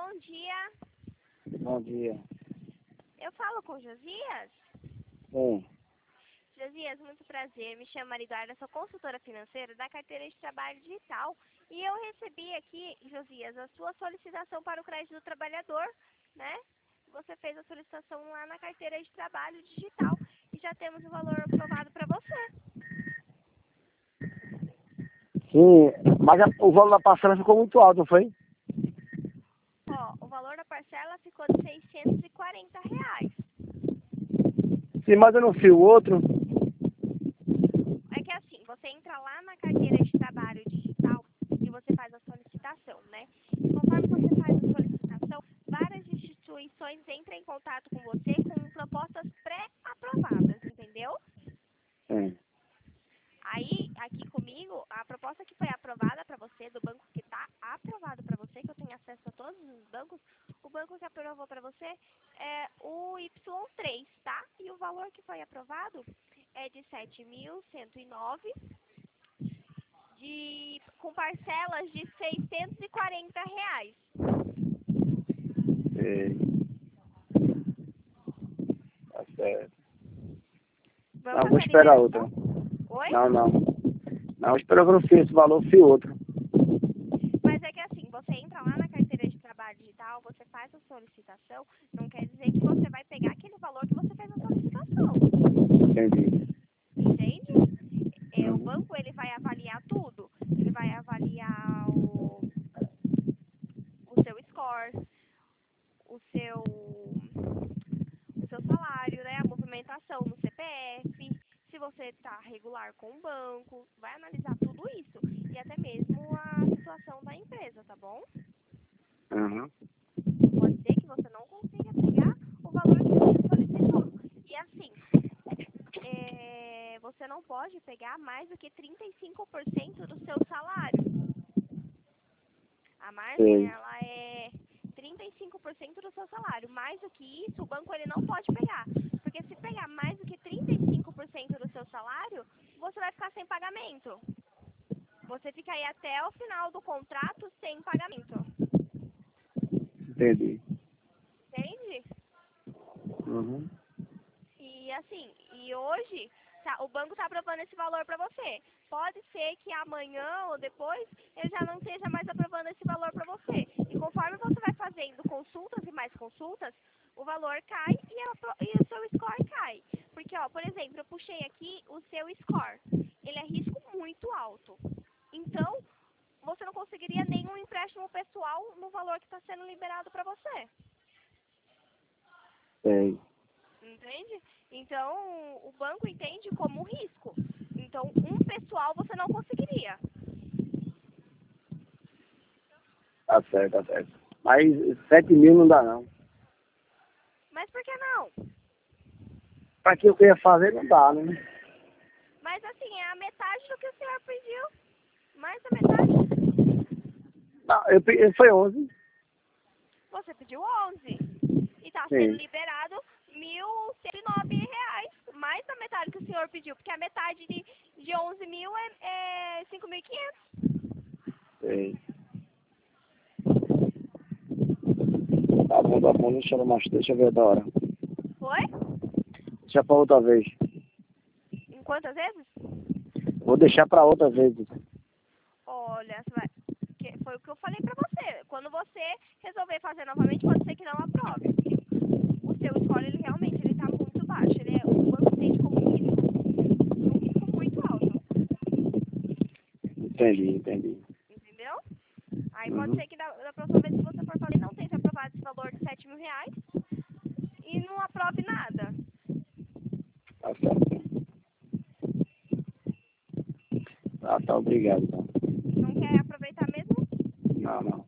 Bom dia. Bom dia. Eu falo com Josias? Sim. Josias, muito prazer. Me chamo Mariduarda, sou consultora financeira da carteira de trabalho digital. E eu recebi aqui, Josias, a sua solicitação para o crédito do trabalhador, né? Você fez a solicitação lá na carteira de trabalho digital e já temos o valor aprovado para você. Sim, mas o valor da parcela ficou muito alto, não foi? Ó, o valor da parcela ficou de R$ 640. Sim, mas eu não sei o outro. É que assim, você entra lá na carteira de trabalho digital e você faz a solicitação, né? E conforme você faz a solicitação, várias instituições entram em contato com você com propostas pré-aprovadas, entendeu? Sim. Aí, aqui comigo, a proposta que foi aprovada para você, do banco que está aprovado para você, que eu tenho acesso a todos os bancos, o banco que aprovou para você é o Y3, tá? E o valor que foi aprovado é de 7.109, com parcelas de R$ 640. Sim. Tá certo. Vamos Não, vou fazer a esperar outra. liberação? Oi? Não. Não, espero que eu não fiz esse valor, fiz outro. Mas é que assim, você entra lá na carteira de trabalho digital, você faz a solicitação, não quer dizer que você vai pegar aquele valor que você fez a solicitação. Entendi. Entende? O Uhum. banco, ele vai avaliar tudo. Ele vai avaliar o seu score, o seu salário, né? A movimentação no CPF, se você está regular com o banco, vai analisar tudo isso. E até mesmo a situação da empresa, tá bom? Uhum. Pode ser que você não consiga pegar o valor que você solicitou. E assim, você não pode pegar mais do que 35% do seu salário. A margem, Sim. ela é 35% do seu salário. Mais do que isso, o banco ele não pode pegar. Porque se pegar mais do que 35% do seu salário, você vai ficar sem pagamento. Você fica aí até o final do contrato sem pagamento. Entendi. Entende? Uhum. E assim, hoje o banco está aprovando esse valor para você. Pode ser que amanhã ou depois ele já não esteja mais aprovando esse valor para você. E conforme você vai fazendo consultas e mais consultas, o valor cai e o seu score cai. Porque, ó, por exemplo, eu puxei aqui o seu score. Ele é risco muito alto. Então, você não conseguiria nenhum empréstimo pessoal no valor que está sendo liberado para você. Sei. Entende? Então, o banco entende como risco. Então, um pessoal você não conseguiria. Tá certo. Mas 7 mil não dá, não. Mas por que não? Pra que eu ia fazer, não dá, né? Mas assim, é a metade do que o senhor pediu. Mais da metade. Não, foi 11. Você pediu 11. E está sendo Sim. liberado R$ 1.109. Mais da metade que o senhor pediu. Porque a metade de 11 mil é 5.500. Sei. Tá bom, deixa eu ver da hora. Foi? Deixa pra outra vez. Em quantas vezes? Vou deixar pra outra vez. Olha, foi o que eu falei pra você. Quando você resolver fazer novamente, pode ser que não aprove. O seu score, ele realmente tá muito baixo. O banco entende como um risco muito alto. Entendi. Entendeu? Aí pode Uhum. ser que da próxima vez que você for fazer, não tenha aprovado esse valor de R$ 7.000 e não aprove nada. Tá certo. Tá, obrigado. Então. Não quer aproveitar mesmo? Não.